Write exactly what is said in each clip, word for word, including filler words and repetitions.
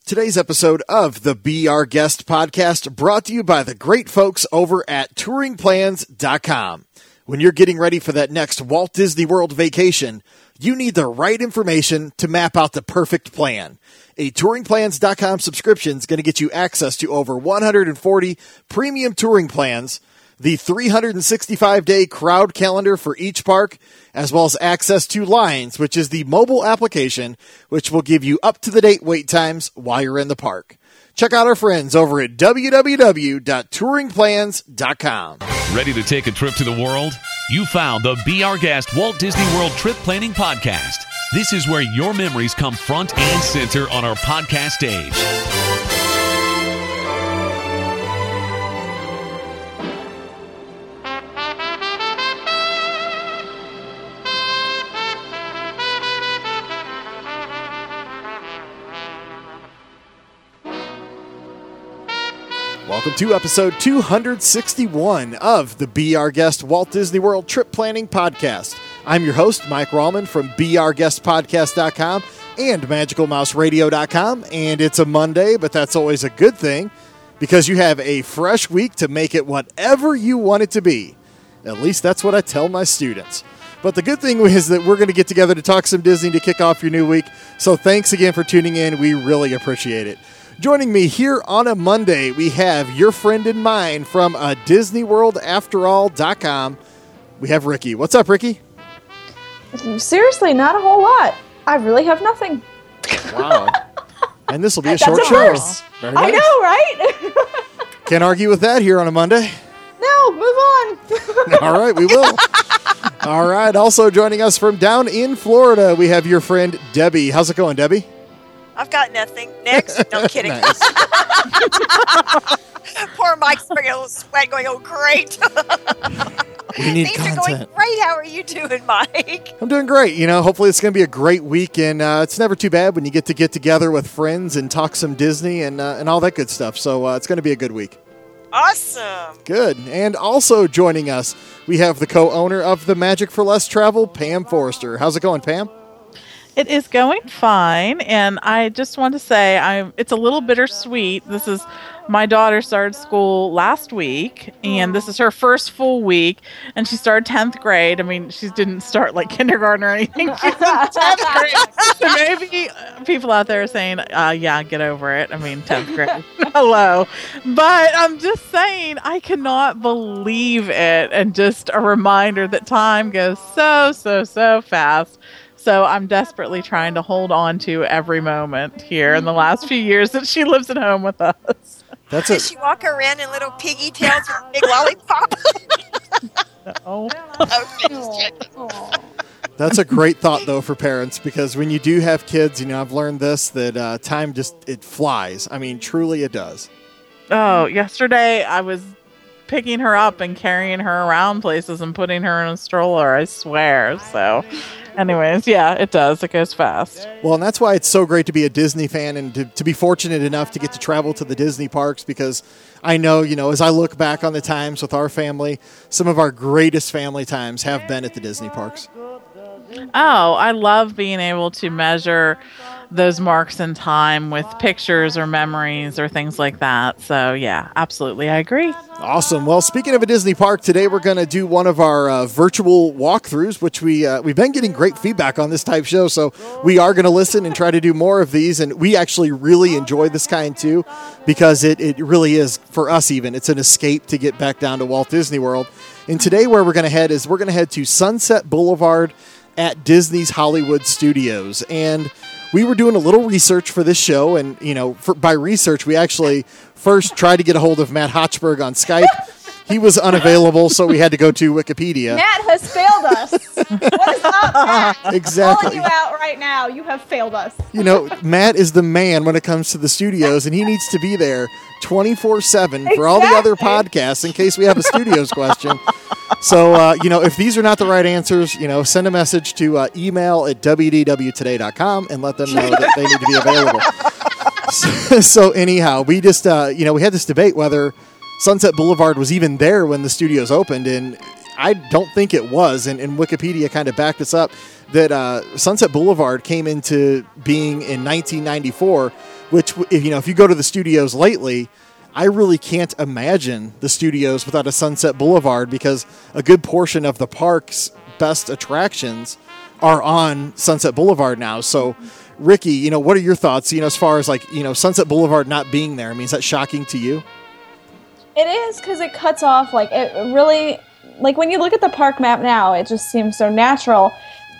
Today's episode of the Be Our Guest podcast brought to you by the great folks over at touring plans dot com. When you're getting ready for that next Walt Disney World vacation, you need the right information to map out the perfect plan. A touring plans dot com subscription is going to get you access to over one hundred forty premium touring plans, the three hundred sixty-five day crowd calendar for each park, as well as access to Lines, which is the mobile application, which will give you up-to-the-date wait times while you're in the park. Check out our friends over at w w w dot touring plans dot com. Ready to take a trip to the world? You found the Be Our Guest Walt Disney World Trip Planning Podcast. This is where your memories come front and center on our podcast stage. Welcome to episode two hundred sixty-one of the Be Our Guest Walt Disney World Trip Planning Podcast. I'm your host, Mike Rallman from be our guest podcast dot com and magical mouse radio dot com. And it's a Monday, but that's always a good thing because you have a fresh week to make it whatever you want it to be. At least that's what I tell my students. But the good thing is that we're going to get together to talk some Disney to kick off your new week. So thanks again for tuning in. We really appreciate it. Joining me here on a Monday, we have your friend and mine from uh, Disney World After All dot com. We have Ricky. What's up, Ricky? Seriously, not a whole lot. I really have nothing. Wow. And this will be a That's short a show. first. Very nice. I know, right? Can't argue with that here on a Monday. No, move on. All right, we will. All right. Also joining us from down in Florida, we have your friend Debbie. How's it going, Debbie? I've got nothing. Next. No, I'm kidding. Nice. Poor Mike's bringing a little sweat going, oh, great. We need Things content. are going great. How are you doing, Mike? I'm doing great. You know, hopefully it's going to be a great week, and uh, it's never too bad when you get to get together with friends and talk some Disney and uh, and all that good stuff. So uh, it's going to be a good week. Awesome. Good. And also joining us, we have the co-owner of the Magic for Less Travel, Pam Forrester. How's it going, Pam? It is going fine, and I just want to say I'm. It's a little bittersweet. This is my daughter started school last week, and this is her first full week, and she started tenth grade. I mean, she didn't start like kindergarten or anything. She's in tenth grade. So maybe people out there are saying, uh, yeah, get over it. I mean, tenth grade. Hello. But I'm just saying, I cannot believe it, and just a reminder that time goes so, so, so fast. So I'm desperately trying to hold on to every moment here in the last few years that she lives at home with us. That's Does it. she walk around in little piggy tails with a big lollipop? Oh. Okay, just checking. That's a great thought, though, for parents, because when you do have kids, you know, I've learned this, that uh, time just, it flies. I mean, truly it does. Oh, yesterday I was picking her up and carrying her around places and putting her in a stroller, I swear. So anyways, yeah, it does. It goes fast. Well, and that's why it's so great to be a Disney fan and to, to be fortunate enough to get to travel to the Disney parks, because I know, you know, as I look back on the times with our family, some of our greatest family times have been at the Disney parks. Oh, I love being able to measure those marks in time with pictures or memories or things like that. So, yeah, absolutely. I agree. Awesome. Well, speaking of a Disney park, today we're going to do one of our uh, virtual walkthroughs, which we, uh, we've been getting great feedback on this type show, so we are going to listen and try to do more of these, and we actually really enjoy this kind, too, because it, it really is, for us even, it's an escape to get back down to Walt Disney World. And today where we're going to head is we're going to head to Sunset Boulevard at Disney's Hollywood Studios, and we were doing a little research for this show, and, you know, for, by research, we actually first tried to get a hold of Matt Hochberg on Skype. He was unavailable, so we had to go to Wikipedia. Matt has failed us. What is up, Matt? Exactly. Calling you out right now. You have failed us. You know, Matt is the man when it comes to the studios, and he needs to be there twenty-four seven for all the other podcasts in case we have a studios question. So, uh, you know, if these are not the right answers, you know, send a message to uh, email at w d w today dot com and let them know that they need to be available. So, so anyhow, we just, uh, you know, we had this debate whether Sunset Boulevard was even there when the studios opened, and I don't think it was, and, and Wikipedia kind of backed us up, that uh, Sunset Boulevard came into being in nineteen ninety-four which, if you know, if you go to the studios lately, I really can't imagine the studios without a Sunset Boulevard, because a good portion of the park's best attractions are on Sunset Boulevard now. So, Ricky, you know, what are your thoughts, you know, as far as like, you know, Sunset Boulevard not being there? I mean, is that shocking to you? It is, because it cuts off, like, it really, like, when you look at the park map now, it just seems so natural.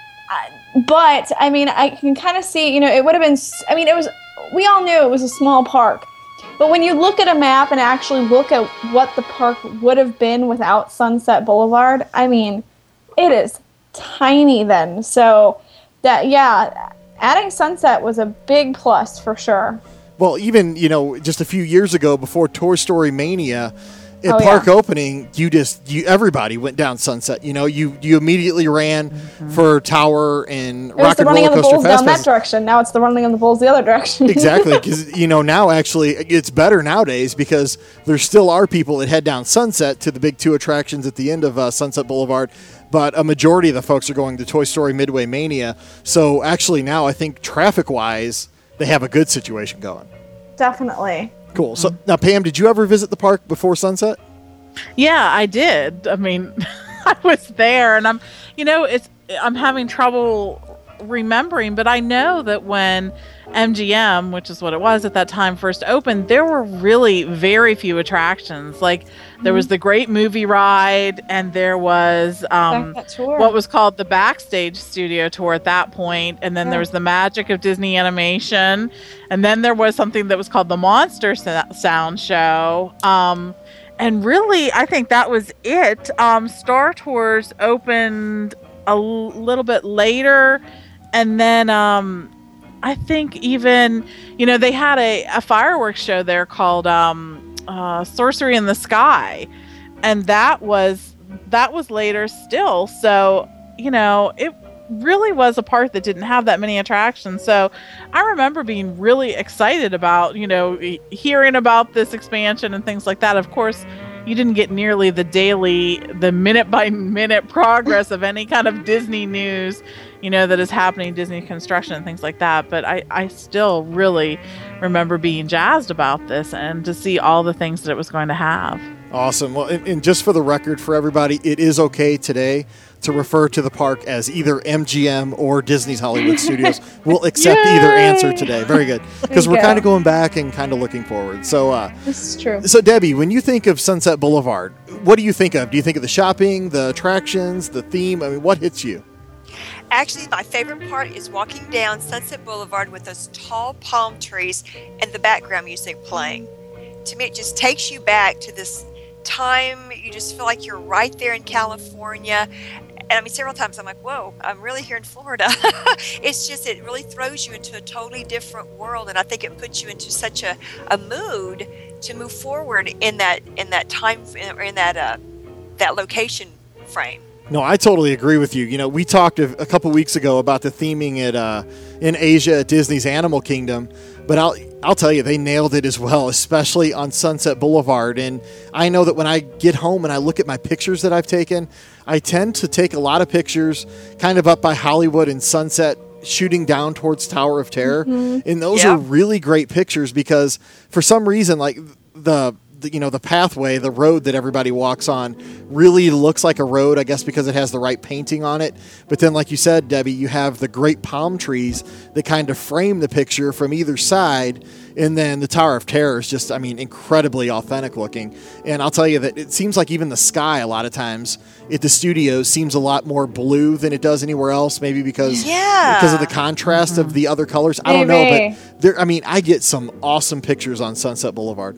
I, but, I mean, I can kind of see, you know, it would have been, I mean, it was, we all knew it was a small park. But when you look at a map and actually look at what the park would have been without Sunset Boulevard, I mean, it is tiny then. So, that, yeah, adding Sunset was a big plus for sure. Well, even, you know, just a few years ago before Toy Story Mania, at Oh, park yeah. opening, you just, you everybody went down Sunset. You know, you, you immediately ran Mm-hmm. for Tower and It was Rock the and running Roller of the Coaster bulls down that Fest. direction. Now it's the running of the bulls the other direction. Exactly, because, you know, now actually it's better nowadays because there still are people that head down Sunset to the big two attractions at the end of uh, Sunset Boulevard, but a majority of the folks are going to Toy Story Midway Mania. So actually now I think traffic-wise, they have a good situation going. Definitely. Cool. So now, Pam, did you ever visit the park before sunset? Yeah, I did. I mean, I was there, and I'm, you know, it's I'm having trouble remembering, but I know that when M G M, which is what it was at that time, first opened, there were really very few attractions. Like there was the Great Movie Ride, and there was um, Back that tour. what was called the Backstage Studio Tour at that point, and then Yeah. there was the Magic of Disney Animation, and then there was something that was called the Monster Sa- Sound Show. Um, and really, I think that was it. Um, Star Tours opened a l- little bit later, and then um, I think even, you know, they had a, a fireworks show there called um, uh, Sorcery in the Sky, and that was that was later still. So, you know, it really was a park that didn't have that many attractions. So I remember being really excited about, you know, e- hearing about this expansion and things like that. Of course, you didn't get nearly the daily, the minute by minute progress of any kind of Disney news, you know, that is happening, Disney construction and things like that. But I, I still really remember being jazzed about this and to see all the things that it was going to have. Awesome. Well, and, and just for the record for everybody, it is okay today to refer to the park as either M G M or Disney's Hollywood Studios. We'll accept either answer today. Very good. Because There we're you kind of go. going back and kind of looking forward. So, uh, This is true. so Debbie, when you think of Sunset Boulevard, what do you think of? Do you think of the shopping, the attractions, the theme? I mean, what hits you? Actually, my favorite part is walking down Sunset Boulevard with those tall palm trees and the background music playing. To me, it just takes you back to this time. You just feel like you're right there in California. And I mean, several times I'm like, whoa, I'm really here in Florida. It's just, it really throws you into a totally different world. And I think it puts you into such a, a mood to move forward in that, in that time, or in that, uh, that location frame. No, I totally agree with you. You know, we talked a, a couple weeks ago about the theming at uh, in Asia at Disney's Animal Kingdom, but I'll I'll tell you, they nailed it as well, especially on Sunset Boulevard. And I know that when I get home and I look at my pictures that I've taken, I tend to take a lot of pictures kind of up by Hollywood and Sunset, shooting down towards Tower of Terror. And those Yeah. are really great pictures because for some reason, like the, the, you know, the pathway, the road that everybody walks on really looks like a road, I guess, because it has the right painting on it. But then, like you said, Debbie, you have the great palm trees that kind of frame the picture from either side. And then the Tower of Terror is just, I mean, incredibly authentic looking. And I'll tell you that it seems like even the sky a lot of times at the studios seems a lot more blue than it does anywhere else, maybe because, Yeah. because of the contrast of the other colors. I don't know, Maybe. but there, I mean, I get some awesome pictures on Sunset Boulevard.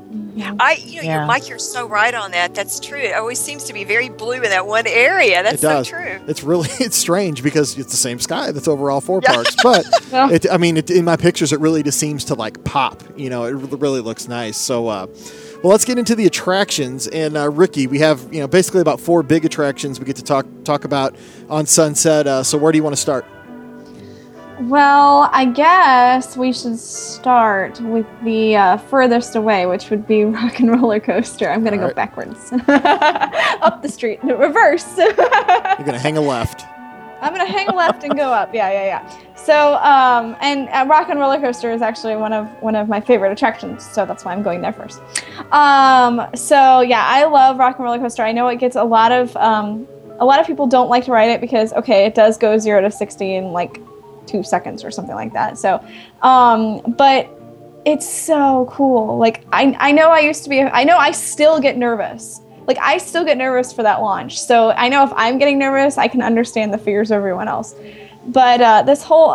I, you know, Yeah. you're, Mike, you're so right on that. That's true. It always seems to be very blue in that one area. That's It does. so true. It's really it's strange because it's the same sky that's over all four parks. But Yeah. it, I mean, it, in my pictures, it really just seems to like pop. You know, it really looks nice. So, uh, well, let's get into the attractions. And uh, Ricky, we have you know basically about four big attractions we get to talk talk about on Sunset. Uh, so, where do you want to start? Well, I guess we should start with the uh, furthest away, which would be Rock and Roller Coaster. I'm going to All go right. backwards. Up the street. No, reverse. You're gonna hang a left. I'm going to hang left and go up. Yeah, yeah, yeah. So, um, and uh, Rock and Roller Coaster is actually one of one of my favorite attractions, so that's why I'm going there first. Um, so yeah, I love Rock and Roller Coaster. I know it gets a lot of um, a lot of people don't like to ride it because okay, it does go zero to sixty in like two seconds or something like that. So, um, but it's so cool. Like I I know I used to be. I know I still get nervous. Like I still get nervous for that launch. So I know if I'm getting nervous, I can understand the fears of everyone else. But uh, this whole,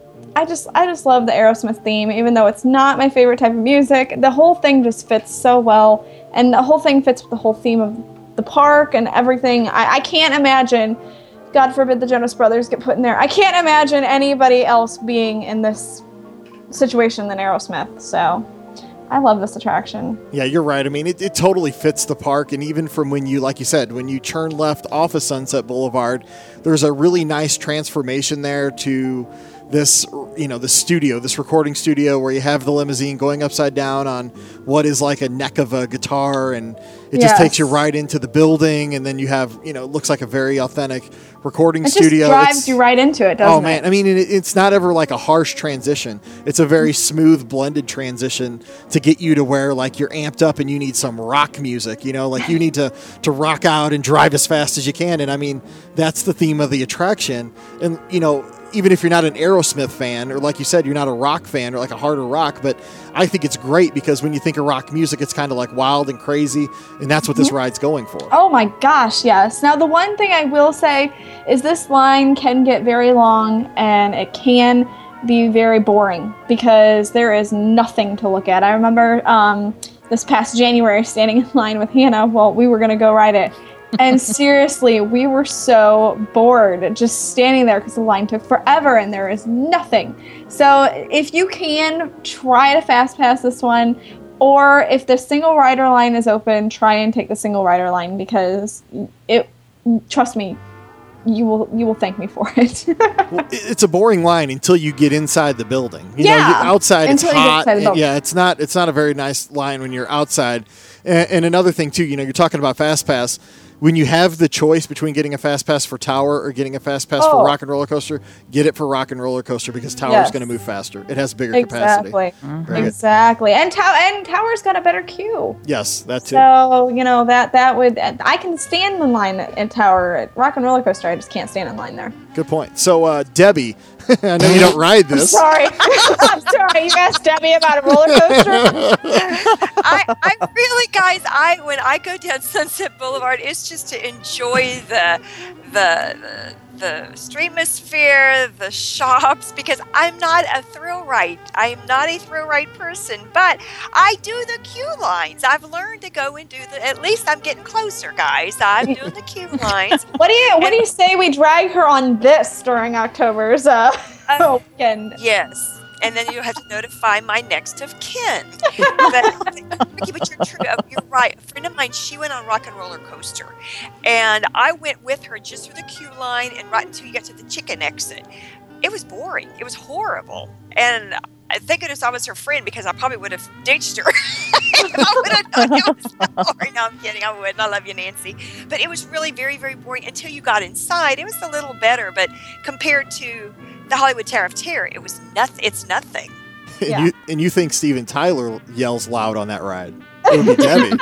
I just I just love the Aerosmith theme, even though it's not my favorite type of music. The whole thing just fits so well, and the whole thing fits with the whole theme of the park and everything. I, I can't imagine, God forbid the Jonas Brothers get put in there, I can't imagine anybody else being in this situation than Aerosmith, so I love this attraction. Yeah, you're right. I mean, it, it totally fits the park. And even from when you, like you said, when you turn left off of Sunset Boulevard, there's a really nice transformation there to this, you know, the studio, this recording studio where you have the limousine going upside down on what is like a neck of a guitar. And it just Yes. takes you right into the building. And then you have, you know, it looks like a very authentic recording It studio. just drives It's- you right into it, doesn't Oh man, it? I mean, it, it's not ever like a harsh transition. It's a very smooth, blended transition to get you to where like you're amped up and you need some rock music. You know, like you need to to rock out and drive as fast as you can. And I mean, that's the theme of the attraction. And you know, even if you're not an Aerosmith fan, or like you said, you're not a rock fan or like a harder rock, but I think it's great because when you think of rock music, it's kind of like wild and crazy, and that's what this ride's going for. Oh my gosh, yes. Now, the one thing I will say is this line can get very long and it can be very boring because there is nothing to look at. I remember um, this past January standing in line with Hannah. Well, we were going to go ride it. And seriously, we were so bored just standing there because the line took forever and there is nothing. So if you can, try to fast pass this one. Or if the single rider line is open, try and take the single rider line because it, trust me, you will you will thank me for it. Well, it's a boring line until you get inside the building. You Yeah, know, you, outside it's until you get hot. inside the and- building. yeah, it's not it's not a very nice line when you're outside. And, and another thing too, you know, you're talking about Fast Pass. When you have the choice between getting a Fast Pass for Tower or getting a Fast Pass Oh. for Rock and Roller Coaster, get it for Rock and Roller Coaster because Tower's Yes. going to move faster. It has bigger exactly. capacity. Very good. Exactly. And Tower and Tower's got a better queue. Yes, that too. So, you know, that that would I can stand in line at, at Tower at Rock and Roller Coaster. I just can't stand in line there. Good point. So, uh, Debbie, I know you don't ride this. Sorry. I'm sorry. You asked Debbie about a roller coaster. I, I really, guys, I when I go down Sunset Boulevard, it's just to enjoy the the the, the streamosphere, the shops, because I'm not a thrill ride. I am not a thrill ride person, but I do the queue lines. I've learned to go and do the. At least I'm getting closer, guys. I'm doing the queue lines. What do you What do you say we drag her on this during October's uh, Um, weekend? Yes. And then you have to notify my next of kin. But, Ricky, but you're true. uh, You're right. A friend of mine, she went on Rock and Roller Coaster, and I went with her just through the queue line and right until you got to the chicken exit. It was boring. It was horrible. And I thank goodness I was her friend because I probably would have ditched her. If I would have known it was boring. No, I'm kidding. I wouldn't. I love you, Nancy. But it was really very, very boring until you got inside. It was a little better, but compared to the Hollywood Tower of Terror, it was nothing. It's nothing. And, Yeah. you, and you think Steven Tyler yells loud on that ride. It would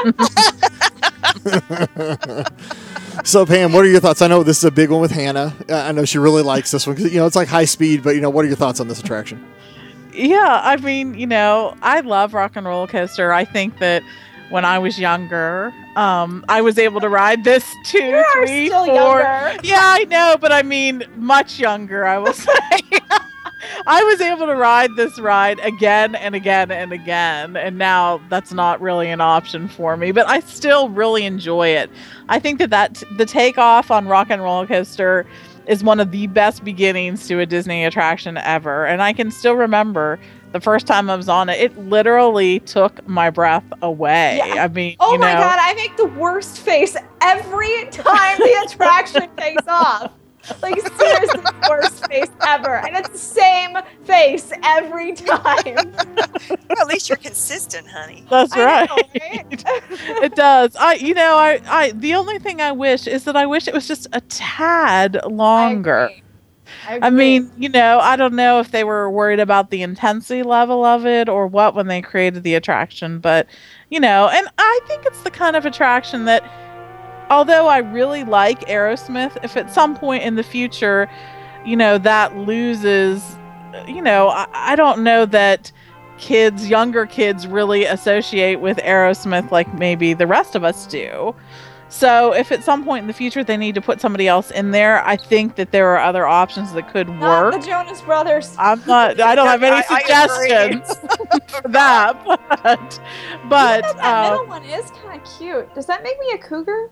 be Debbie. So, Pam, what are your thoughts? I know this is a big one with Hannah. Uh, I know she really likes this one because, you know, it's like high speed, but, you know, what are your thoughts on this attraction? Yeah, I mean, you know, I love Rock and Roller Coaster. I think that when I was younger, um, I was able to ride this two, You are three, still four. younger. Yeah, I know, but I mean, much younger, I will say. I was able to ride this ride again and again and again, and now that's not really an option for me, but I still really enjoy it. I think that, that the takeoff on Rock and Roller Coaster is one of the best beginnings to a Disney attraction ever, and I can still remember the first time I was on it, it literally took my breath away. Yeah. I mean, Oh you know, my god, I make the worst face every time the attraction takes off. Like, seriously, the worst face ever. And it's the same face every time. Well, at least you're consistent, honey. that's I right. know, right? It does. I, you know, I, I, the only thing I wish is that I wish it was just a tad I longer. agree. I, I mean, you know, I don't know if they were worried about the intensity level of it or what when they created the attraction, but, you know, and I think it's the kind of attraction that, although I really like Aerosmith, if at some point in the future, you know, that loses, you know, I, I don't know that kids, younger kids really associate with Aerosmith like maybe the rest of us do. So if at some point in the future they need to put somebody else in there, I think that there are other options that could not work. the Jonas Brothers. I'm not, I don't have any I- I agree. suggestions for that, but, but Even though that uh, middle one is kind of cute. Does that make me a cougar?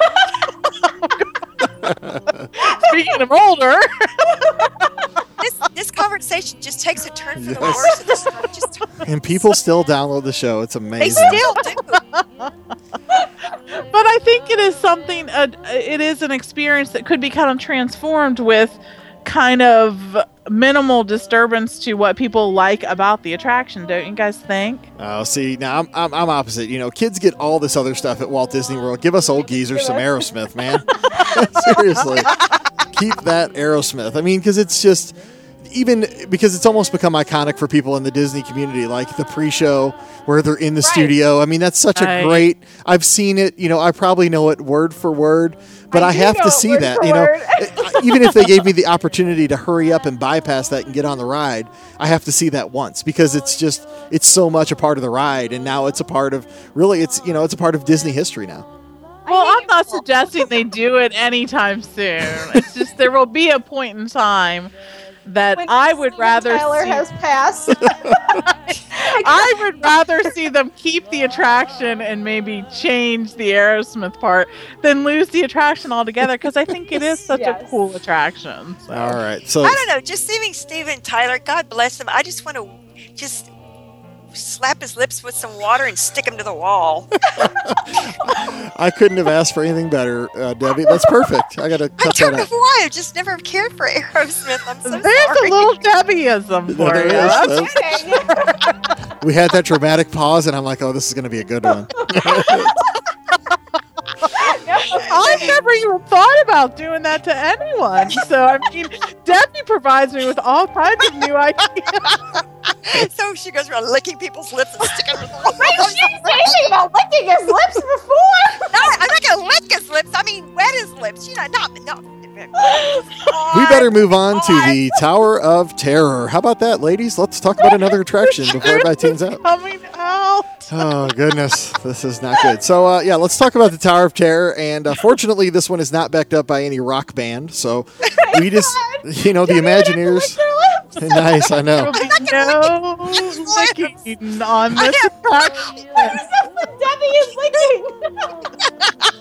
speaking of older, This this conversation just takes a turn for the Yes. worse. It's just, And people still download the show. It's they amazing. still do. but I think it is something, uh, it is an experience that could be kind of transformed with kind of minimal disturbance to what people like about the attraction, don't you guys think? Oh, see, now I'm, I'm I'm opposite. You know, kids get all this other stuff at Walt Disney World. Give us old geezers some Aerosmith, man. Seriously, keep that Aerosmith. I mean, because it's just, even because it's almost become iconic for people in the Disney community, like the pre-show where they're in the Right. studio. I mean, that's such Right. a great. I've seen it. You know, I probably know it word for word, but I, I do have know to it see word that. for You know, word. I- even if they gave me the opportunity to hurry up and bypass that and get on the ride, I have to see that once because it's just it's so much a part of the ride, and now it's a part of really it's you know it's a part of Disney history now. Well, I I'm hate not people. suggesting they do it anytime soon. It's just there will be a point in time that When I would Steven rather Tyler see, has passed. I would rather see them keep the attraction and maybe change the Aerosmith part than lose the attraction altogether because I think it is such a Yes. cool attraction. So. All right, so I don't know. Just seeing Steven Tyler, God bless him. I just want to just slap his lips with some water and stick him to the wall. I couldn't have asked for anything better, uh, Debbie. That's perfect. I got to I cut don't that know out. why. I just never cared for Aerosmith. I'm so There's sorry. a little Debbieism for There you. is, That's- folks. We had that dramatic pause, and I'm like, "Oh, this is going to be a good one." I've never even thought about doing that to anyone. So, I mean, Debbie provides me with all kinds of new ideas. So she goes around licking people's lips and sticking them to the wall. Wait, she didn't say anything about licking his lips before. No, I'm not going to lick his lips. I mean, wet his lips. You know, not, not. We better move on to the Tower of Terror. How about that, ladies? Let's talk about another attraction before everybody tunes out. Coming out. Oh, goodness. This is not good. So, uh, yeah, let's talk about the Tower of Terror. And uh, fortunately, this one is not backed up by any rock band. So we just, you know, the Imagineers. Nice, I know. There will be no licking on this attraction. Debbie is licking.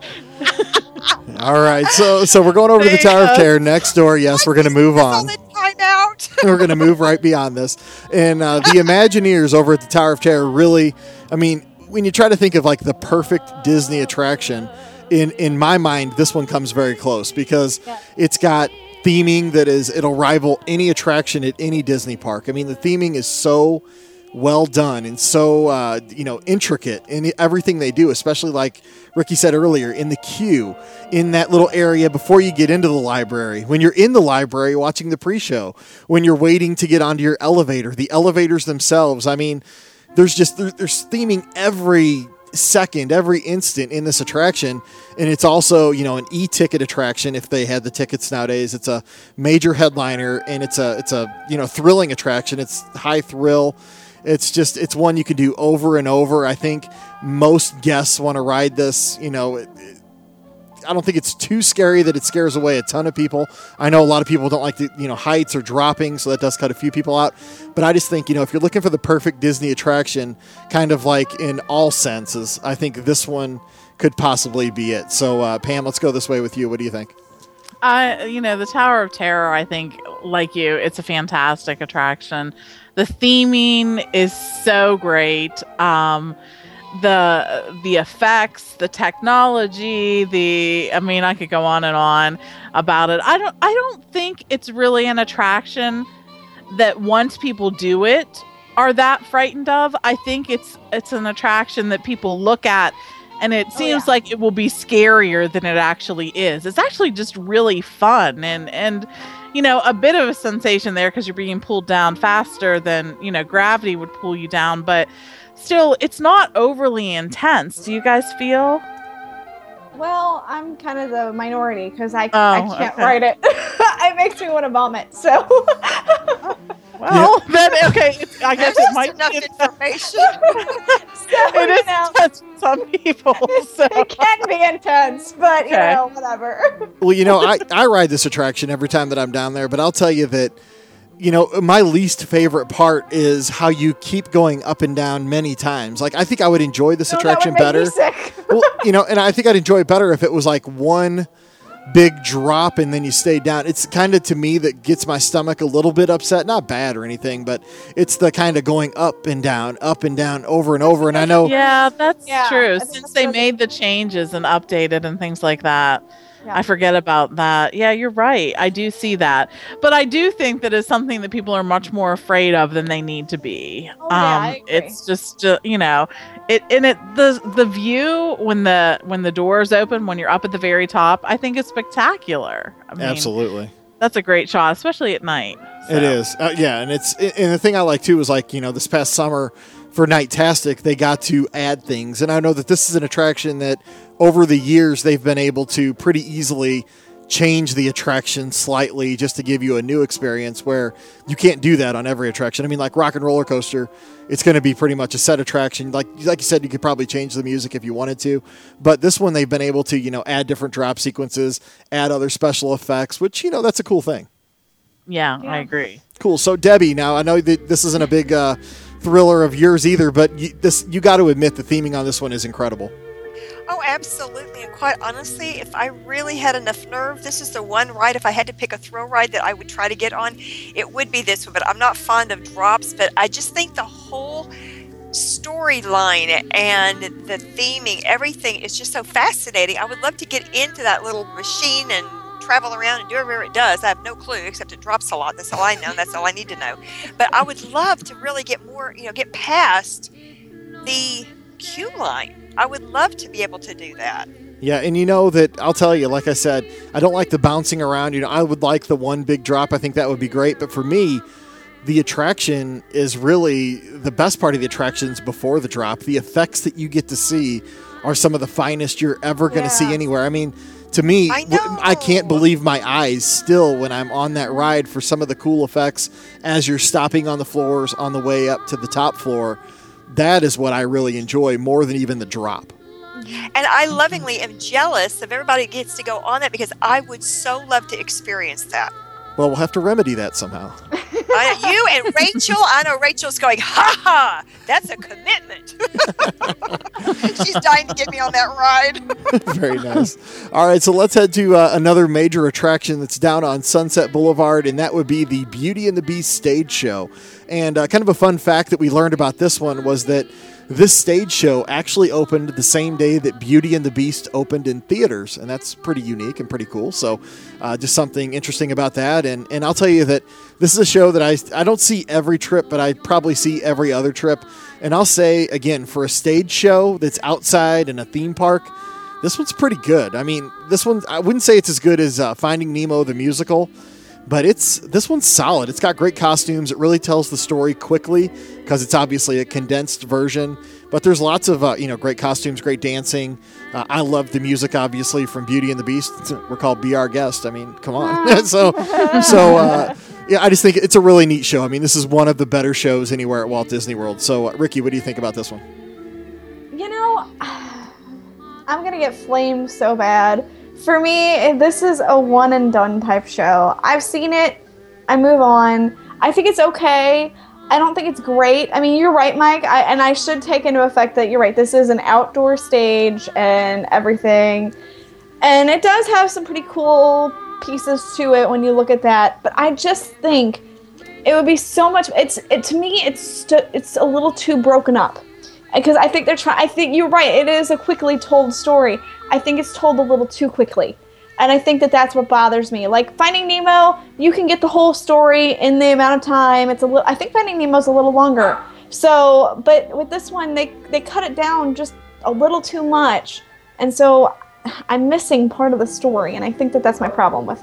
All right. So, so we're going over to the Tower of Terror next door. Yes, we're going to move All on. the time out. We're going to move right beyond this. And uh, the Imagineers over at the Tower of Terror really, I mean, when you try to think of like the perfect Disney attraction, in, in my mind, this one comes very close because Yeah. it's got theming that is, it'll rival any attraction at any Disney park. I mean, the theming is so well done and so, uh, you know, intricate in everything they do, especially like Ricky said earlier, in the queue, in that little area before you get into the library, when you're in the library watching the pre-show, when you're waiting to get onto your elevator, the elevators themselves. I mean, there's just, there, there's theming every second, every instant in this attraction. And it's also, you know, an e-ticket attraction. If they had the tickets nowadays, it's a major headliner and it's a, it's a, you know, thrilling attraction. It's high thrill. It's just, it's one you can do over and over. I think most guests want to ride this. You know, it, it, I don't think it's too scary that it scares away a ton of people. I know a lot of people don't like the, you know, heights or dropping, so that does cut a few people out. But I just think, you know, if you're looking for the perfect Disney attraction, kind of like in all senses, I think this one could possibly be it. So, uh, Pam, let's go this way with you. What do you think? I, you know, the Tower of Terror, I think, like you, it's a fantastic attraction. The theming is so great. Um, the the effects, the technology, the I mean, I could go on and on about it. I don't I don't think it's really an attraction that once people do it are that frightened of. I think it's it's an attraction that people look at and it seems yeah. like it will be scarier than it actually is. It's actually just really fun and and you know, a bit of a sensation there because you're being pulled down faster than, you know, gravity would pull you down. But still, it's not overly intense. Do you guys feel? Well, I'm kind of the minority because I, Oh, I can't okay. ride it. It makes me want to vomit. So Well, then, okay, it's, I guess it That's might enough be information. So, It you is know, intense for some people. So. it can be intense, but you Okay. know, whatever. Well, you know, I, I ride this attraction every time that I'm down there, but I'll tell you that, you know, my least favorite part is how you keep going up and down many times. Like, I think I would enjoy this No, attraction that would make better. me sick. Well, you know, and I think I'd enjoy it better if it was like one big drop and then you stay down. It's kind of, to me, that gets my stomach a little bit upset. Not bad or anything, but it's the kind of going up and down, up and down, over and over. And I know, Yeah, that's Yeah, true. I think Since that's they really- made the changes and updated and things like that, Yeah. I forget about that. Yeah, you're right. I do see that. But I do think that it's something that people are much more afraid of than they need to be. Oh, yeah, I agree. It's just, uh, you know, it and it the the view when the when the doors open when you're up at the very top, I think is spectacular. I mean, absolutely. that's a great shot, especially at night. It So. is. Uh, yeah, and it's and the thing I like too is, like, you know, this past summer for Nightastic, they got to add things. And I know that this is an attraction that over the years they've been able to pretty easily change the attraction slightly just to give you a new experience, where you can't do that on every attraction. I mean, like Rock and Roller Coaster, it's going to be pretty much a set attraction. Like like you said, you could probably change the music if you wanted to. But this one, they've been able to, you know, add different drop sequences, add other special effects, which, you know, that's a cool thing. Yeah, Yeah. I agree. Cool. So Debbie, now I know that this isn't a big uh, thriller of yours either, but you, this you got to admit the theming on this one is incredible. Oh, absolutely. And quite honestly, if I really had enough nerve, this is the one ride, if I had to pick a thrill ride that I would try to get on, it would be this one. But I'm not fond of drops, but I just think the whole storyline and the theming, everything is just so fascinating. I would love to get into that little machine and travel around and do whatever it does. I have no clue, except it drops a lot. That's all I know. That's all I need to know. But I would love to really get more, you know, get past the queue line. I would love to be able to do that. Yeah, and you know that, I'll tell you, like I said, I don't like the bouncing around. You know, I would like the one big drop. I think that would be great. But for me, the attraction is really the best part of the attractions before the drop. The effects that you get to see are some of the finest you're ever going to Yeah. see anywhere. I mean, to me, I w- know. I can't believe my eyes still when I'm on that ride for some of the cool effects as you're stopping on the floors on the way up to the top floor. That is what I really enjoy more than even the drop. And I lovingly am jealous of everybody that gets to go on that, because I would so love to experience that. Well, we'll have to remedy that somehow. I, you and Rachel, I know Rachel's going, ha ha, that's a commitment. She's dying to get me on that ride. Very nice. All right, so let's head to uh, another major attraction that's down on Sunset Boulevard, and that would be the Beauty and the Beast stage show. And uh, kind of a fun fact that we learned about this one was that this stage show actually opened the same day that Beauty and the Beast opened in theaters, and that's pretty unique and pretty cool. So uh, just something interesting about that. And, and I'll tell you that this is a show that I, I don't see every trip, but I probably see every other trip. And I'll say, again, for a stage show that's outside in a theme park, this one's pretty good. I mean, this one, I wouldn't say it's as good as uh, Finding Nemo the musical, but it's this one's solid. It's got great costumes. It really tells the story quickly because it's obviously a condensed version. But there's lots of uh, you know great costumes, great dancing. Uh, I love the music, obviously, from Beauty and the Beast. We're called Be Our Guest. I mean, come on. so, so uh, yeah, I just think it's a really neat show. I mean, this is one of the better shows anywhere at Walt Disney World. So, uh, Ricky, what do you think about this one? You know, I'm gonna get flamed so bad. For me, this is a one and done type show. I've seen it. I move on. I think it's okay. I don't think it's great. I mean, you're right, Mike. I, and I should take into effect that you're right. This is an outdoor stage and everything. And it does have some pretty cool pieces to it when you look at that. But I just think it would be so much. It's it, to me, it's st- it's a little too broken up. Because I think they're trying. I think you're right. It is a quickly told story. I think it's told a little too quickly, and I think that that's what bothers me. Like Finding Nemo, you can get the whole story in the amount of time. It's a little. I think Finding Nemo's a little longer. So, but with this one, they they cut it down just a little too much, and so I'm missing part of the story, and I think that that's my problem with it.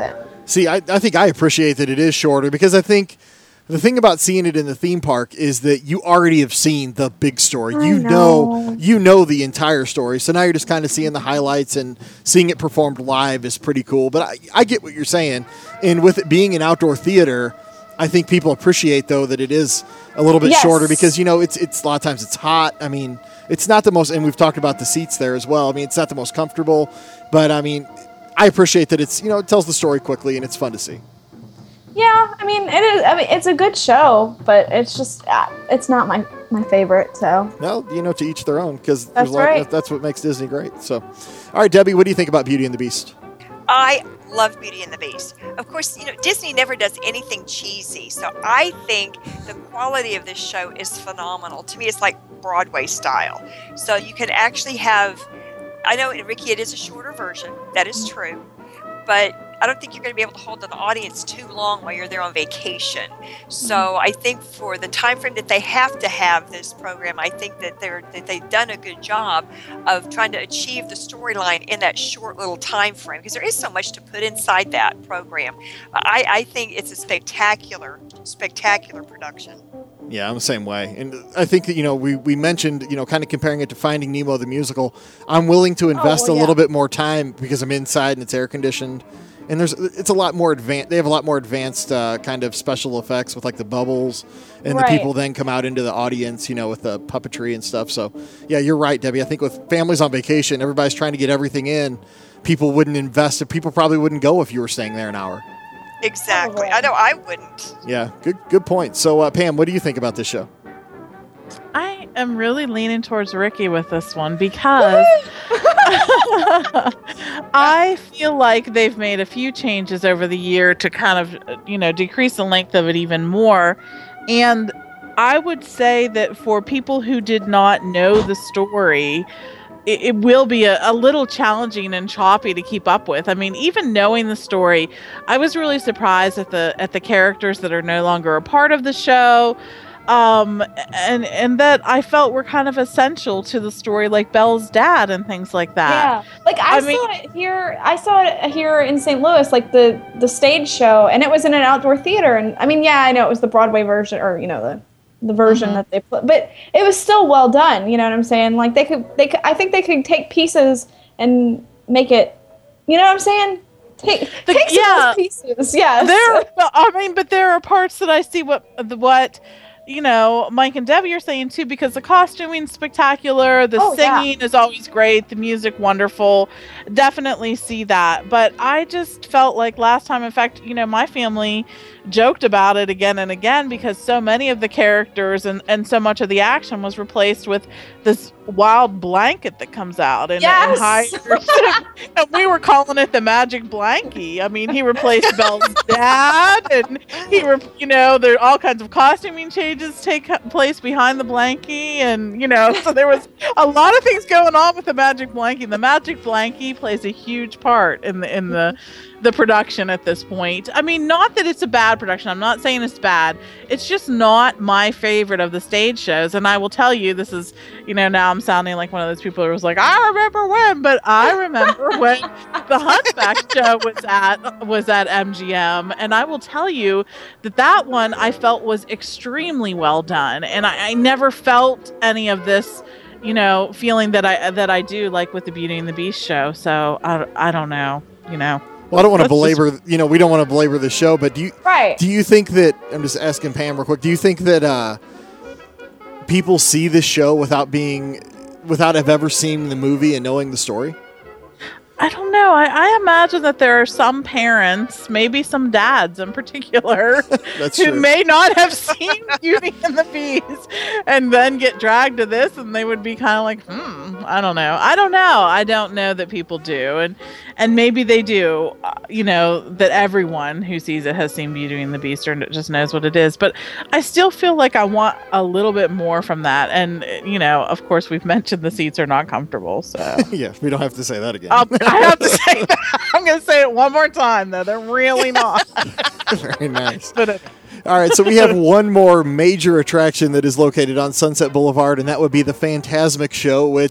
See, I, I think I appreciate that it is shorter because I think the thing about seeing it in the theme park is that you already have seen the big story. I You know. know, you know the entire story. So now you're just kind of seeing the highlights, and seeing it performed live is pretty cool. But I, I get what you're saying. And with it being an outdoor theater, I think people appreciate, though, that it is a little bit Yes. shorter because, you know, it's it's a lot of times it's hot. I mean, it's not the most, and we've talked about the seats there as well. I mean, it's not the most comfortable, but I mean, I appreciate that it's, you know, it tells the story quickly and it's fun to see. Yeah, I mean, it is. I mean, it's a good show, but it's just uh, it's not my my favorite. So Well, you know, to each their own, because That's right. that's what makes Disney great. So, all right, Debbie, what do you think about Beauty and the Beast? I love Beauty and the Beast. Of course, you know, Disney never does anything cheesy. So I think the quality of this show is phenomenal. To me, it's like Broadway style. So you can actually have, I know, Ricky, it is a shorter version. That is true. But I don't think you're going to be able to hold an audience too long while you're there on vacation. So I think for the time frame that they have to have this program, I think that they're that they've done a good job of trying to achieve the storyline in that short little time frame, because there is so much to put inside that program. I, I think it's a spectacular, spectacular production. Yeah, I'm the same way. And I think that, you know, we, we mentioned, you know, kind of comparing it to Finding Nemo, the musical. I'm willing to invest Oh, a yeah. little bit more time because I'm inside and it's air conditioned. And there's it's a lot more advanced. They have a lot more advanced uh, kind of special effects with like the bubbles, and Right. the people then come out into the audience, you know, with the puppetry and stuff. So yeah, you're right, Debbie. I think with families on vacation, everybody's trying to get everything in. People wouldn't invest. People probably wouldn't go if you were staying there an hour. Exactly. Probably. I know I wouldn't. Yeah, good good point. So uh, Pam, what do you think about this show? I am really leaning towards Ricky with this one because I feel like they've made a few changes over the year to kind of, you know, decrease the length of it even more. And I would say that for people who did not know the story, it, it will be a, a little challenging and choppy to keep up with. I mean, even knowing the story, I was really surprised at the at the characters that are no longer a part of the show. Um, and and that I felt were kind of essential to the story, like Belle's dad and things like that. yeah, like I, I saw mean- it here. I saw it here in Saint Louis, like the the stage show, and it was in an outdoor theater. And I mean, yeah, I know it was the Broadway version, or you know the the version Mhm. that they put, but it was still well done. You know what I'm saying? Like they could they could, I think they could take pieces and make it. You know what I'm saying? Take The- take some yeah. of those pieces. Yes. There, but, I mean, but there are parts that I see what the what. You know, Mike and Debbie are saying too, because the costuming's spectacular, the Oh, yeah. singing is always great, the music wonderful. Definitely see that. But I just felt like last time, in fact, you know, my family joked about it again and again because so many of the characters and, and so much of the action was replaced with this wild blanket that comes out and, Yes. and hires. And we were calling it the magic blankie. I mean, he replaced Belle's dad, and he, re- you know, there all kinds of costuming changes take place behind the blankie, and you know, so there was a lot of things going on with the magic blankie. The magic blankie plays a huge part in the in the the production at this point. I mean, not that it's a bad production. I'm not saying it's bad. It's just not my favorite of the stage shows. And I will tell you, this is, you know, now I'm sounding like one of those people who was like, I remember when, but I remember when the Hunchback show was at was at M G M, and I will tell you that that one I felt was extremely well done, and I, I never felt any of this, you know, feeling that I that I do like with the Beauty and the Beast show. So I, I don't know, you know. Well, I don't want to Let's just- belabor, you know, we don't want to belabor the show, but do you right. do you think that, I'm just asking Pam real quick, do you think that uh, people see this show without being, without have ever seen the movie and knowing the story? I don't know. I, I imagine that there are some parents, maybe some dads in particular, That's who true. may not have seen Beauty and the Beast and then get dragged to this, and they would be kind of like, hmm, I don't know. I don't know. I don't know that people do. And and maybe they do, uh, you know, that everyone who sees it has seen Beauty and the Beast or just knows what it is. But I still feel like I want a little bit more from that. And, you know, of course, we've mentioned the seats are not comfortable. So Yeah, we don't have to say that again. I'll, I have to say that. I'm going to say it one more time, though. They're really not. Very nice. But uh, All right, so we have one more major attraction that is located on Sunset Boulevard, and that would be the Phantasmic Show, which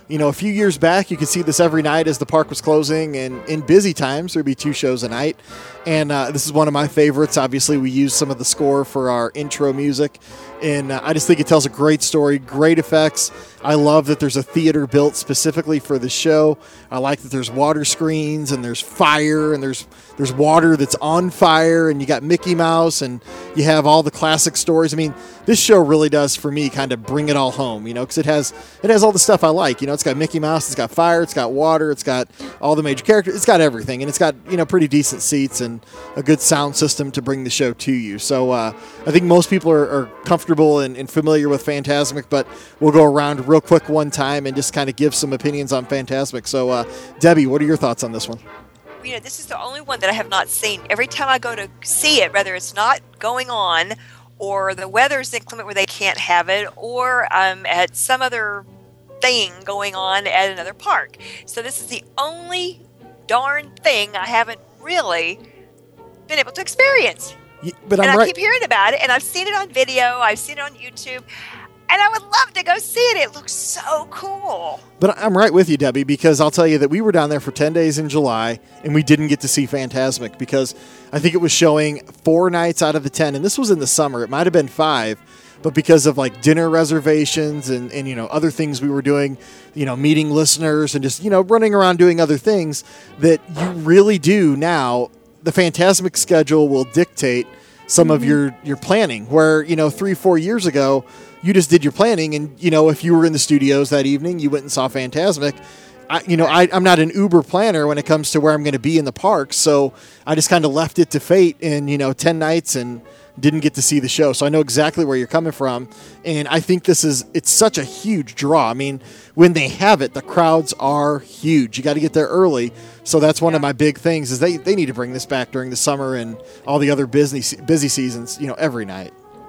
you know, a few years back, you could see this every night as the park was closing, and in busy times, there'd be two shows a night. And uh, this is one of my favorites. Obviously, we use some of the score for our intro music, and uh, I just think it tells a great story, great effects. I love that there's a theater built specifically for the show. I like that there's water screens, and there's fire, and there's there's water that's on fire, and you got Mickey Mouse, and you have all the classic stories. I mean, this show really does, for me, kind of bring it all home, you know, because it has it has all the stuff I like. You know, it's got Mickey Mouse, it's got fire, it's got water, it's got all the major characters, it's got everything, and it's got, you know, pretty decent seats and a good sound system to bring the show to you. So uh, I think most people are, are comfortable and, and familiar with Fantasmic, but we'll go around real quick one time and just kind of give some opinions on Fantasmic. So, uh, Debbie, what are your thoughts on this one? You know, this is the only one that I have not seen. Every time I go to see it, whether it's not going on or the weather's inclement where they can't have it, or um, at some other thing going on at another park. So this is the only darn thing I haven't really been able to experience. Yeah, but I'm and I right. keep hearing about it, and I've seen it on video, I've seen it on YouTube, and I would love to go see it. It looks so cool. But I'm right with you, Debbie, because I'll tell you that we were down there for ten days in July, and we didn't get to see Fantasmic because I think it was showing four nights out of the ten, and this was in the summer. It might have been five, but because of like dinner reservations and, and, you know, other things we were doing, you know, meeting listeners and just, you know, running around doing other things that you really do now, the Fantasmic schedule will dictate some mm-hmm. of your, your planning, where, you know, three, four years ago, you just did your planning, and, you know, if you were in the studios that evening, you went and saw Fantasmic. I, you know, I, I'm not an uber planner when it comes to where I'm going to be in the parks, so I just kind of left it to fate in, you know, ten nights and didn't get to see the show. So I know exactly where you're coming from, and I think this is, it's such a huge draw. I mean, when they have it, the crowds are huge. You got to get there early. So that's one yeah. of my big things is they, they need to bring this back during the summer and all the other busy busy seasons, you know, every night.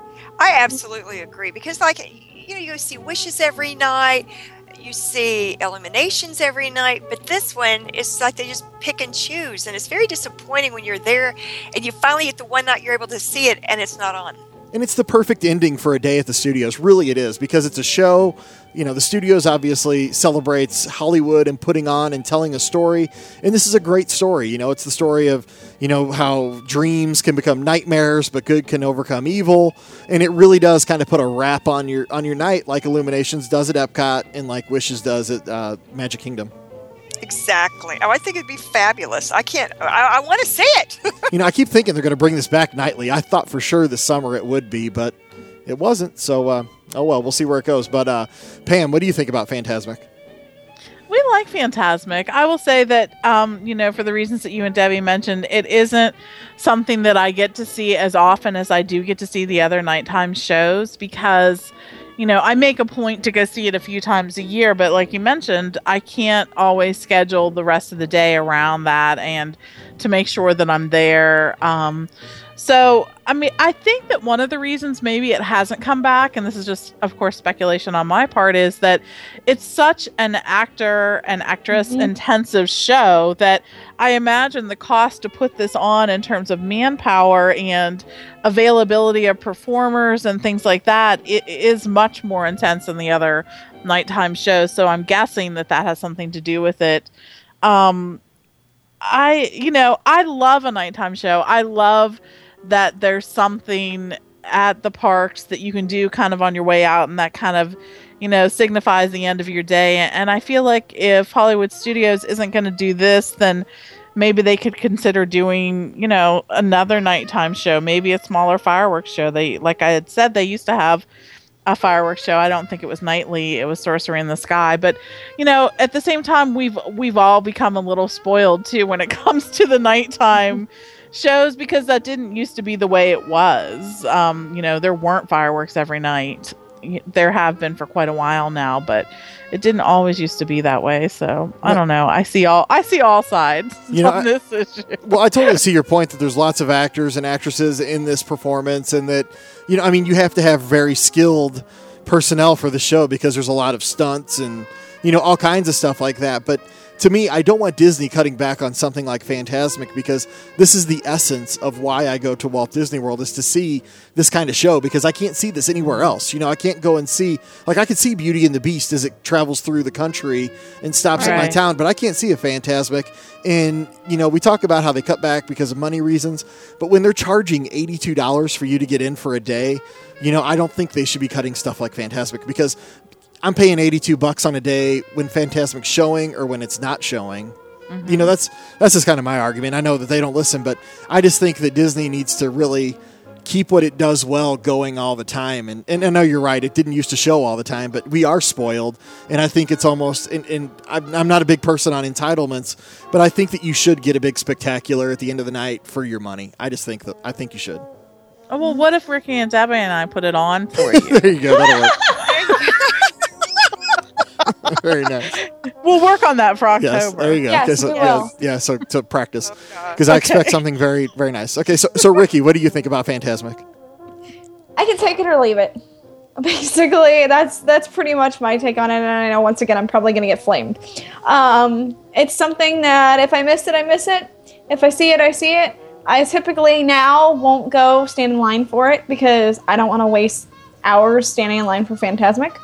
I absolutely agree, because, like, you know, you see Wishes every night, you see Illuminations every night, but this one is like they just pick and choose, and it's very disappointing when you're there and you finally get the one night you're able to see it and it's not on. And it's the perfect ending for a day at the studios. Really it is, because it's a show. You know, the studios obviously celebrates Hollywood and putting on and telling a story. And this is a great story. You know, it's the story of, you know, how dreams can become nightmares, but good can overcome evil. And it really does kind of put a wrap on your on your night, like Illuminations does at Epcot and like Wishes does at uh, Magic Kingdom. Exactly. Oh, I think it'd be fabulous. I can't, I, I want to see it. You know, I keep thinking they're going to bring this back nightly. I thought for sure this summer it would be, but it wasn't. So, uh, oh well, we'll see where it goes. But uh, Pam, what do you think about Fantasmic? We like Fantasmic. I will say that, um, you know, for the reasons that you and Debbie mentioned, it isn't something that I get to see as often as I do get to see the other nighttime shows, because, you know, I make a point to go see it a few times a year, but like you mentioned, I can't always schedule the rest of the day around that and to make sure that I'm there. Um, so, I mean, I think that one of the reasons maybe it hasn't come back, and this is just, of course, speculation on my part, is that it's such an actor and actress mm-hmm. intensive show that I imagine the cost to put this on in terms of manpower and availability of performers and things like that, it is much more intense than the other nighttime shows. So I'm guessing that that has something to do with it. Um, I, you know, I love a nighttime show. I love that there's something at the parks that you can do kind of on your way out, and that kind of, you know, signifies the end of your day. And I feel like if Hollywood Studios isn't going to do this, then maybe they could consider doing, you know, another nighttime show, maybe a smaller fireworks show. They, like I had said, they used to have a fireworks show. I don't think it was nightly. It was Sorcery in the Sky. But, you know, at the same time, we've we've all become a little spoiled, too, when it comes to the nighttime shows, because that didn't used to be the way it was. Um, you know, there weren't fireworks every night. There have been for quite a while now, but it didn't always used to be that way. So I don't know. I see all I see all sides you know, on this issue. Well, I totally see your point that there's lots of actors and actresses in this performance, and that, you know, I mean, you have to have very skilled personnel for the show because there's a lot of stunts and, you know, all kinds of stuff like that. But to me, I don't want Disney cutting back on something like Fantasmic, because this is the essence of why I go to Walt Disney World, is to see this kind of show, because I can't see this anywhere else. You know, I can't go and see, like I could see Beauty and the Beast as it travels through the country and stops at my Right. town, but I can't see a Fantasmic. And, you know, we talk about how they cut back because of money reasons, but when they're charging eighty-two dollars for you to get in for a day, you know, I don't think they should be cutting stuff like Fantasmic, because I'm paying eighty-two bucks on a day when Fantasmic's showing or when it's not showing. Mm-hmm. You know, that's that's just kind of my argument. I know that they don't listen, but I just think that Disney needs to really keep what it does well going all the time. And, and I know you're right, it didn't used to show all the time, but we are spoiled. And I think it's almost, and, and I'm, I'm not a big person on entitlements, but I think that you should get a big spectacular at the end of the night for your money. I just think that, I think you should. Oh, well, what if Ricky and Debbie and I put it on for you? There you go. That'll work. Very nice. We'll work on that for October. Yes, there you go. Yes, Okay, so, we yeah, will. yeah, so to practice, because I expect something very, very nice. Okay, so so Ricky, what do you think about Fantasmic? I can take it or leave it. Basically, that's that's pretty much my take on it. And I know once again I'm probably going to get flamed. Um, it's something that if I miss it, I miss it. If I see it, I see it. I typically now won't go stand in line for it because I don't want to waste hours standing in line for Fantasmic.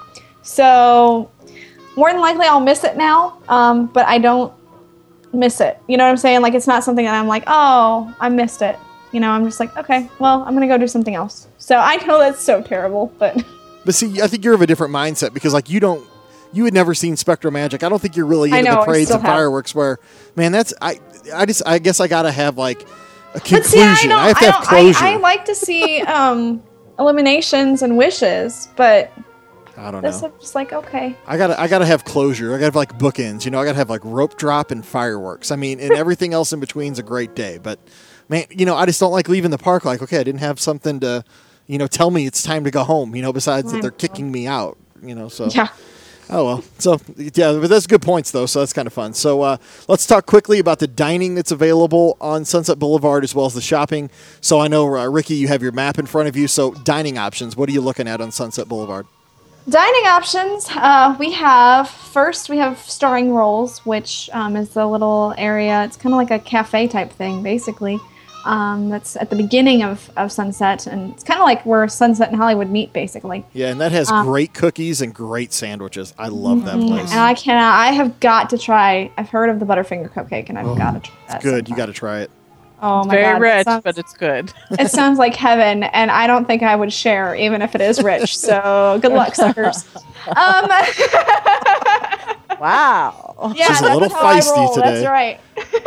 So more than likely I'll miss it now, um, but I don't miss it. You know what I'm saying? Like, it's not something that I'm like, oh, I missed it. You know, I'm just like, okay, well, I'm going to go do something else. So I know that's so terrible, but... But see, I think you're of a different mindset, because like you don't, you had never seen Spectrum Magic. I don't think you're really I into know, the I parades still and have. fireworks where, man, that's, I, I just, I guess I got to have like a But see, I conclusion. don't, I have to I, have don't closure. I, I like to see um, eliminations and wishes, but I don't this know. is just like, okay. I gotta, I gotta have closure. I gotta have like bookends. You know, I gotta have like rope drop and fireworks. I mean, and everything else in between's a great day. But man, you know, I just don't like leaving the park like, okay, I didn't have something to, you know, tell me it's time to go home. You know, besides that they're kicking me out. You know, so Yeah. oh well. So yeah, but that's good points though. So that's kind of fun. So uh, let's talk quickly about the dining that's available on Sunset Boulevard as well as the shopping. So I know uh, Ricky, you have your map in front of you. So dining options. What are you looking at on Sunset Boulevard? Dining options, uh, we have, first we have Starring Rolls, which um, is the little area, it's kind of like a cafe type thing, basically. Um, that's at the beginning of, of Sunset, and it's kind of like where Sunset and Hollywood meet, basically. Yeah, and that has Um, great cookies and great sandwiches. I love that place. And I cannot, I have got to try, I've heard of the Butterfinger Cupcake, and I've got to try that. Good, you sometime. got to try it. Oh my Very God. rich, it sounds, but it's good. it sounds like heaven, and I don't think I would share, even if it is rich. So good luck, suckers. Um, Wow. yeah, She's a that's little how I feisty roll. today. That's right.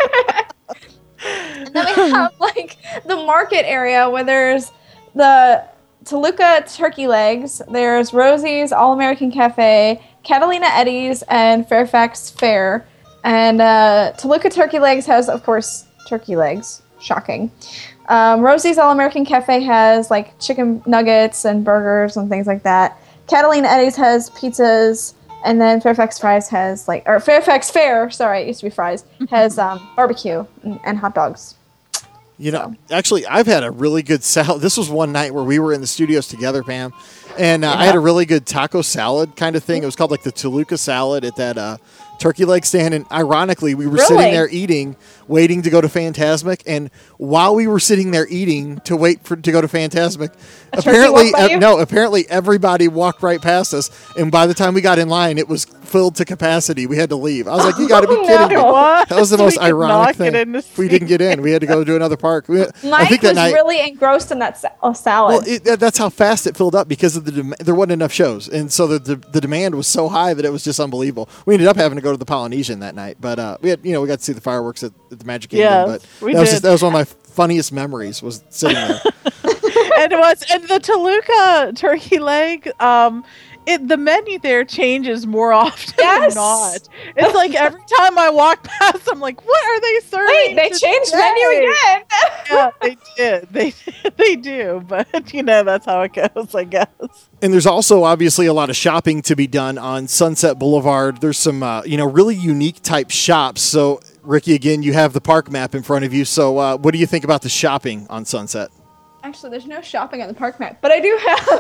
And then we have like the market area where there's the Toluca turkey legs, there's Rosie's All American Cafe, Catalina Eddie's, and Fairfax Fair. And uh, Toluca turkey legs has, of course, turkey legs. Shocking. Um, Rosie's All American Cafe has like chicken nuggets and burgers and things like that. Catalina Eddie's has pizzas, and then Fairfax Fries has like, or Fairfax Fair, sorry, it used to be fries, has um, barbecue and, and hot dogs. You know, actually, I've had a really good salad. This was one night where we were in the studios together, Pam, and uh, I had a really good taco salad kind of thing. It was called like the Toluca salad at that uh, turkey leg stand. And ironically, we were Really? sitting there eating, waiting to go to Fantasmic. And while we were sitting there eating to wait for to go to Fantasmic, turkey apparently, walked by you? no, apparently everybody walked right past us. And by the time we got in line, it was filled to capacity. We had to leave. I was like, you got to be Oh, kidding me. no. What? That was the We most could ironic not thing. get in to We see didn't get in. We had to go to another park. We, I Mike think that was night. really engrossed in that sa- uh, salad. Well, it, that- that's how fast it filled up because of the dem- there wasn't enough shows, and so the, the the demand was so high that it was just unbelievable. We ended up having to go to the Polynesian that night, but uh, we had you know we got to see the fireworks at, at the Magic Kingdom. Yes, but we that was did. just that was one of my funniest memories was sitting there. And it was, and the Toluca turkey leg, um, it the menu there changes more often Yes. than not. It's like every time I walk past, I'm like, what are they serving? Wait, they changed today? menu again. Yeah, they did. They they do, but you know that's how it goes, I guess. And there's also obviously a lot of shopping to be done on Sunset Boulevard. There's some uh, you know really unique type shops. So Ricky, again, you have the park map in front of you. So uh, what do you think about the shopping on Sunset? Actually, there's no shopping on the park map, but I do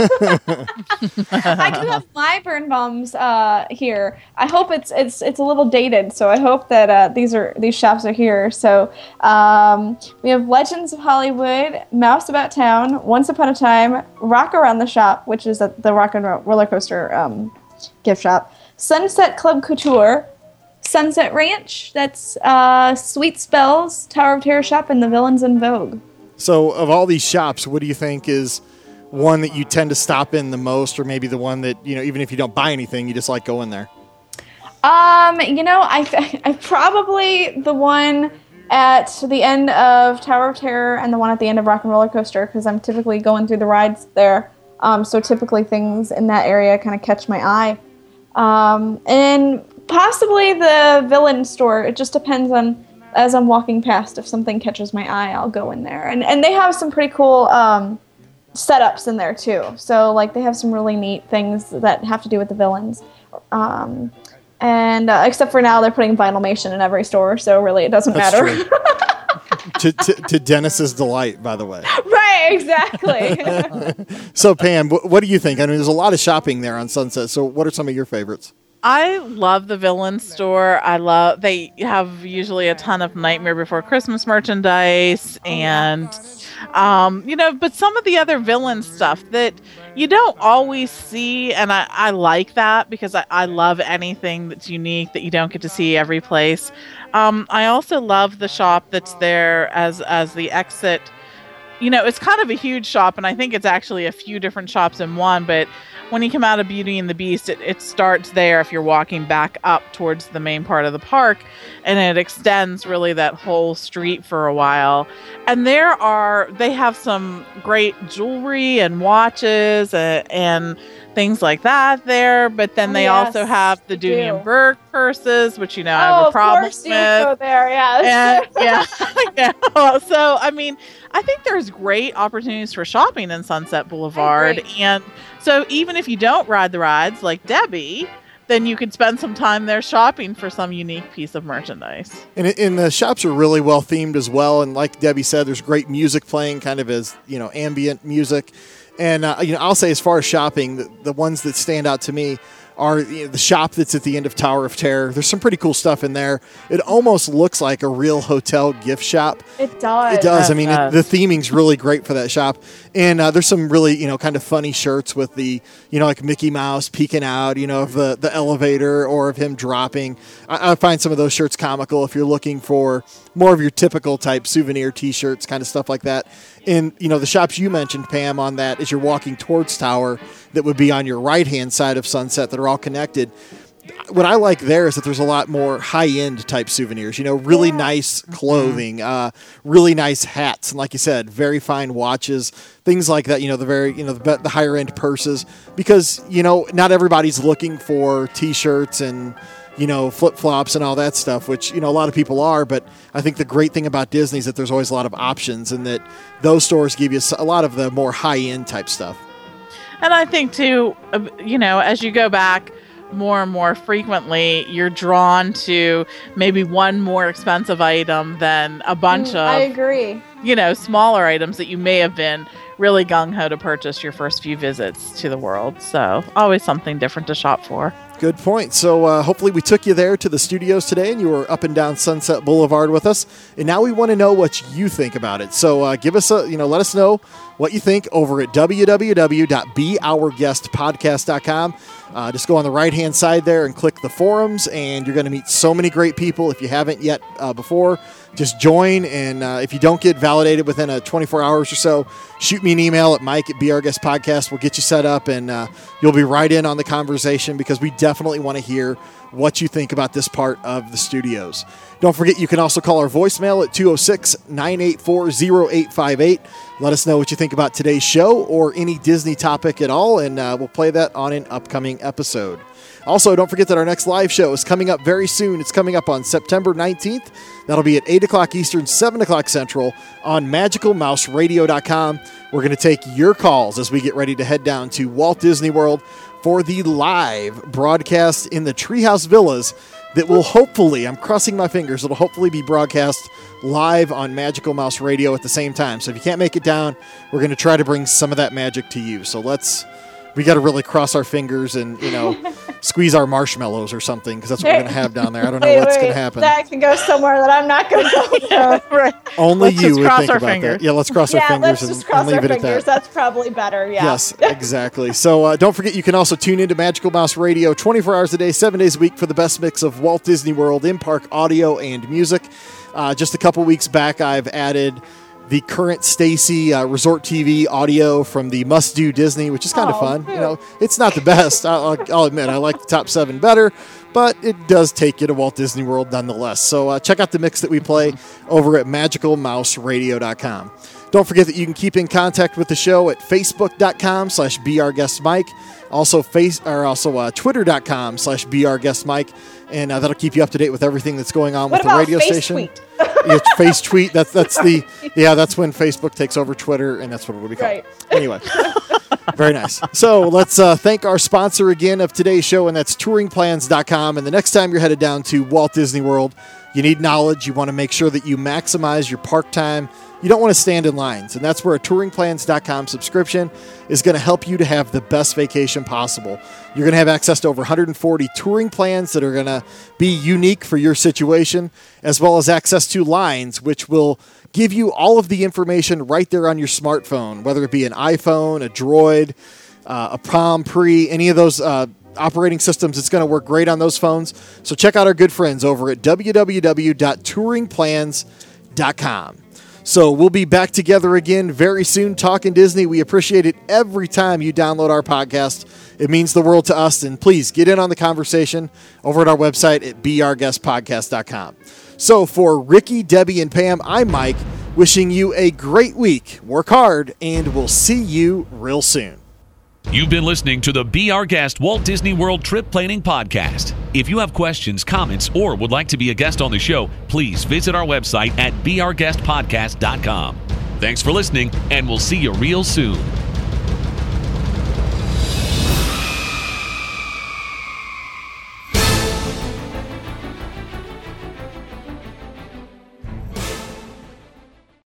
have I do have my Birnbaums uh, here. I hope it's it's it's a little dated, so I hope that uh, these are these shops are here. So um, we have Legends of Hollywood, Mouse About Town, Once Upon a Time, Rock Around the Shop, which is the, the Rock and Roller Coaster um, gift shop, Sunset Club Couture, Sunset Ranch, that's uh, Sweet Spells, Tower of Terror shop, and the Villains in Vogue. So of all these shops, what do you think is one that you tend to stop in the most, or maybe the one that, you know, even if you don't buy anything, you just like going there? Um, you know, I, I probably the one at the end of Tower of Terror and the one at the end of Rock and Roller Coaster, because I'm typically going through the rides there. Um, so typically things in that area kind of catch my eye. Um, and possibly the Villain store. It just depends on, as I'm walking past, if something catches my eye, I'll go in there. And and they have some pretty cool um, setups in there too. So like they have some really neat things that have to do with the villains. Um, and uh, except for now, they're putting Vinylmation in every store, so really it doesn't That's matter. to, to to Dennis's delight, by the way. Right, exactly. So Pam, wh- what do you think? I mean, there's a lot of shopping there on Sunset. So what are some of your favorites? I love the Villain store. I love, they have usually a ton of Nightmare Before Christmas merchandise and, um, you know, but some of the other villain stuff that you don't always see. And I, I like that because I, I love anything that's unique that you don't get to see every place. Um, I also love the shop that's there as, as the exit. You know, it's kind of a huge shop, and I think it's actually a few different shops in one, but when you come out of Beauty and the Beast, it, it starts there if you're walking back up towards the main part of the park, and it extends really that whole street for a while. And there are, they have some great jewelry and watches and, and things like that there, but then Oh, they yes, also have the they Dooney do. and Burke purses, which, you know, Oh, I have a of problem course with. you go there, yes. And yeah, yeah. So, I mean, I think there's great opportunities for shopping in Sunset Boulevard. agree. And so even if you don't ride the rides like Debbie, then you could spend some time there shopping for some unique piece of merchandise. And, it- and the shops are really well themed as well. And like Debbie said, there's great music playing, kind of as, you know, ambient music. And, uh, you know, I'll say as far as shopping, the, the ones that stand out to me are you know, the shop that's at the end of Tower of Terror. There's some pretty cool stuff in there. It almost looks like a real hotel gift shop. It does. It does. I It mean, it, does. the theming's really great for that shop. And uh, there's some really, you know, kind of funny shirts with the, you know, like Mickey Mouse peeking out, you know, of the, the elevator or of him dropping. I, I find some of those shirts comical if you're looking for more of your typical type souvenir T-shirts, kind of stuff like that. And, you know, the shops you mentioned, Pam, on that as you're walking towards Tower that would be on your right-hand side of Sunset that are all connected. What I like there is that there's a lot more high-end type souvenirs, you know, really Yeah. nice clothing, uh, really nice hats, and like you said, very fine watches, things like that, you know, the very, you know, the, the higher-end purses, because, you know, not everybody's looking for T-shirts and, you know, flip-flops and all that stuff, which, you know, a lot of people are, but I think the great thing about Disney is that there's always a lot of options and that those stores give you a lot of the more high-end type stuff. And I think, too, uh, you know, as you go back more and more frequently, you're drawn to maybe one more expensive item than a bunch Mm, of, I agree. you know, smaller items that you may have been really gung-ho to purchase your first few visits to the world. So always something different to shop for. Good point. So uh, hopefully we took you there to the studios today and you were up and down Sunset Boulevard with us. And now we want to know what you think about it. So uh, give us a, you know, let us know what you think over at w w w dot be our guest podcast dot com. Uh, just go on the right-hand side there and click the forums, and you're going to meet so many great people. If you haven't yet uh, before, just join. And uh, if you don't get validated within a twenty-four hours or so, shoot me an email at Mike at Be Our Guest Podcast. We'll get you set up, and uh, you'll be right in on the conversation because we definitely want to hear what you think about this part of the studios. Don't forget, you can also call our voicemail at two oh six, nine eight four, oh eight five eight. Let us know what you think about today's show or any Disney topic at all, and uh, we'll play that on an upcoming episode. Also, don't forget that our next live show is coming up very soon. It's coming up on September nineteenth. That'll be at eight o'clock Eastern, seven o'clock Central on magical mouse radio dot com. We're going to take your calls as we get ready to head down to Walt Disney World for the live broadcast in the Treehouse Villas that will hopefully, I'm crossing my fingers, it'll hopefully be broadcast live on Magical Mouse Radio at the same time. So if you can't make it down, we're going to try to bring some of that magic to you. So let's, we got to really cross our fingers and, you know, squeeze our marshmallows or something, because that's what we're going to have down there. I don't know wait, what's wait, going to happen. That can go somewhere that I'm not going to go. Yeah, right. Only Let's you just would cross think our about fingers. that. Yeah, let's cross yeah, our fingers let's and, just cross and leave our it at fingers. that. That's probably better. Yeah. Yes, exactly. So uh, don't forget, you can also tune into Magical Mouse Radio twenty-four hours a day, seven days a week for the best mix of Walt Disney World in-park audio and music. Uh, just a couple weeks back, I've added the current Stacy uh, Resort T V audio from the Must Do Disney, which is kind of Oh, fun. cute. You know, it's not the best. I'll, I'll admit, I like the top seven better, but it does take you to Walt Disney World nonetheless. So uh, check out the mix that we play over at magical mouse radio dot com. Don't forget that you can keep in contact with the show at facebook dot com slash be our guest Mike. Also, face or also uh, twitter dot com slash be our guest Mike, and uh, that'll keep you up to date with everything that's going on What with the about radio face station. tweet? Yeah, face tweet. That's that's the yeah. That's when Facebook takes over Twitter, and that's what it will be called. Right. Anyway, very nice. So let's uh, thank our sponsor again of today's show, and that's touring plans dot com. And the next time you're headed down to Walt Disney World, you need knowledge. You want to make sure that you maximize your park time. You don't want to stand in lines, and that's where a touring plans dot com subscription is going to help you to have the best vacation possible. You're going to have access to over one hundred forty touring plans that are going to be unique for your situation, as well as access to lines, which will give you all of the information right there on your smartphone, whether it be an iPhone, a Droid, uh, a Palm Pre, any of those uh, operating systems. It's going to work great on those phones. So check out our good friends over at w w w dot touring plans dot com. So we'll be back together again very soon talking Disney. We appreciate it every time you download our podcast. It means the world to us. And please get in on the conversation over at our website at be our guest podcast dot com. So for Ricky, Debbie, and Pam, I'm Mike, wishing you a great week. Work hard, and we'll see you real soon. You've been listening to the Be Our Guest Walt Disney World Trip Planning Podcast. If you have questions, comments, or would like to be a guest on the show, please visit our website at be our guest podcast dot com. Thanks for listening, and we'll see you real soon.